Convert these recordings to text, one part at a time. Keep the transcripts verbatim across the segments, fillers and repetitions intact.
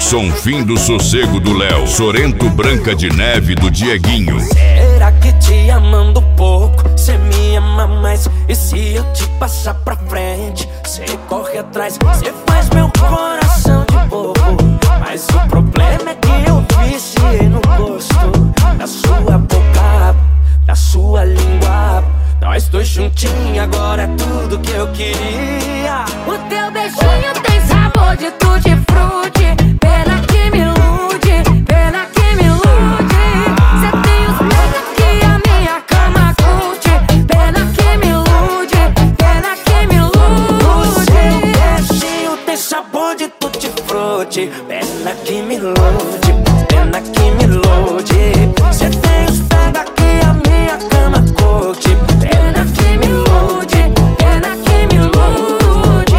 Jackson, fim do sossego do Léo. Sorento, Branca de Neve do Dieguinho. Será que te amando pouco, cê me ama mais? E se eu te passar pra frente, cê corre atrás? Cê faz meu coração de bobo, mas o problema é que eu viciei no gosto da sua boca, da sua língua. Nós dois juntinhos, agora é tudo que eu queria. O teu beijinho tem sabor de tutti-frutti. Pena que me ilude, pena que me ilude. Cê tem os pés que a minha cama curte. Pena que me ilude, pena que me ilude. O seu beijinho tem sabor de tutti-frutti. Pena que me ilude, pena que me ilude. Cê tem os pés que a minha cama curte. Pena que me ilude, pena que me ilude.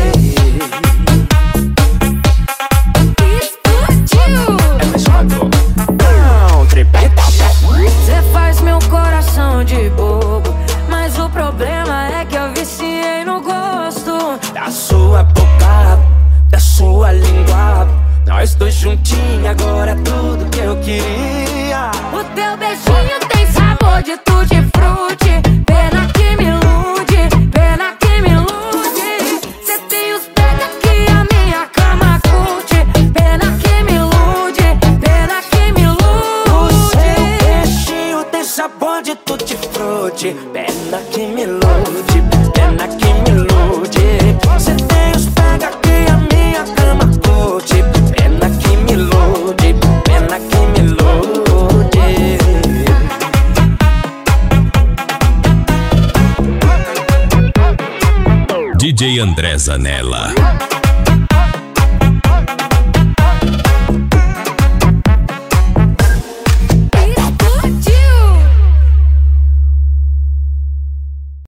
Explodiu! É mais uma dor. Não, trepeta. Cê faz meu coração de bobo, mas o problema é que eu viciei no gosto Da sua boca, da sua língua. Nós dois juntinhos, agora é tudo que eu queria. O teu beijinho tem sabor de tutti-frutti. Pena que me ilude, pena que me ilude. Cê tem os pés que a minha cama curte. Pena que me ilude, pena que me O ilude. seu beijinho tem sabor de tutti-frutti. Pena que me ilude, pena que me ilude. Cê tem os pega que a minha cama curte. Pena que me ilude, pena que me ilude. D J André Zanella.